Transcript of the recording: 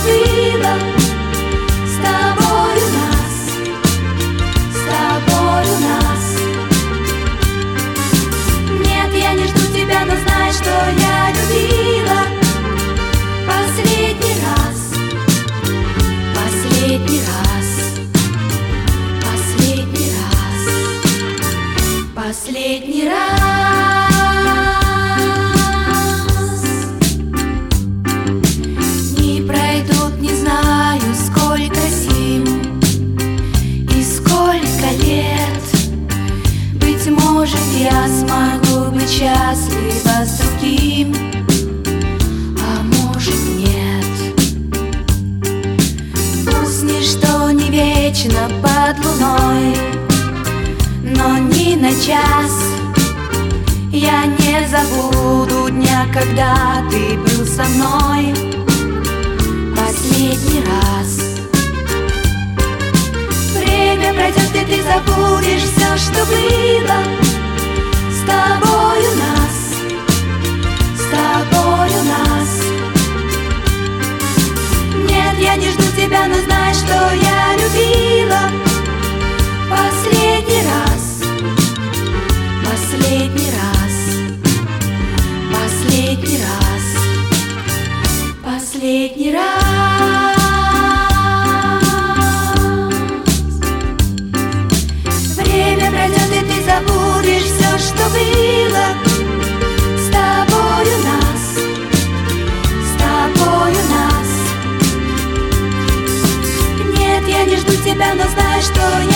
было с тобой у нас, с тобой у нас. Нет, я не жду тебя, но знай, что я любила последний раз, последний раз, последний раз, последний раз. Дни пройдут, не знаю, сколько зим и сколько лет. Быть может, я смогу быть счастлива с другим, а может, нет. Пусть ничто не вечно под луной, но ни на час я не забуду дня, когда ты был со мной последний раз. Время пройдет, и ты забудешь все, что было с тобой у нас, с тобой у нас. Нет, я не жду тебя, но знай, что я любила последний раз, последний раз, последний раз, последний раз. Время пройдет, и ты забудешь все, что было с тобой у нас, с тобой у нас. Нет, я не жду тебя, но знай, что я